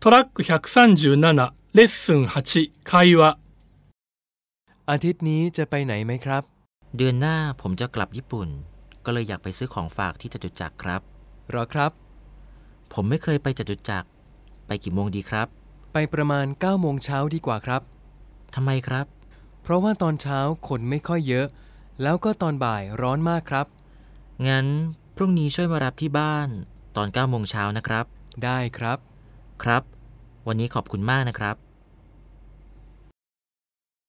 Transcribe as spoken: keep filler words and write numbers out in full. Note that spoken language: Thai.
トラックひゃくさんじゅうななレッスンはち会話อาทิตย์นี้จะไปไหนไหมครับเดือนหน้าผมจะกลับญี่ปุ่นก็เลยอยากไปซื้อของฝากที่จตุจักรครับหรอครับผมไม่เคยไปจตุจักรไปกี่โมงดีครับไปประมาณเก้าโมงเช้าดีกว่าครับทำไมครับเพราะว่าตอนเช้าคนไม่ค่อยเยอะแล้วก็ตอนบ่ายร้อนมากครับงั้นพรุ่งนี้ช่วยมารับที่บ้านตอนเก้าโมงเช้านะครับได้ครับครับวันนี้ขอบคุณมากนะครับ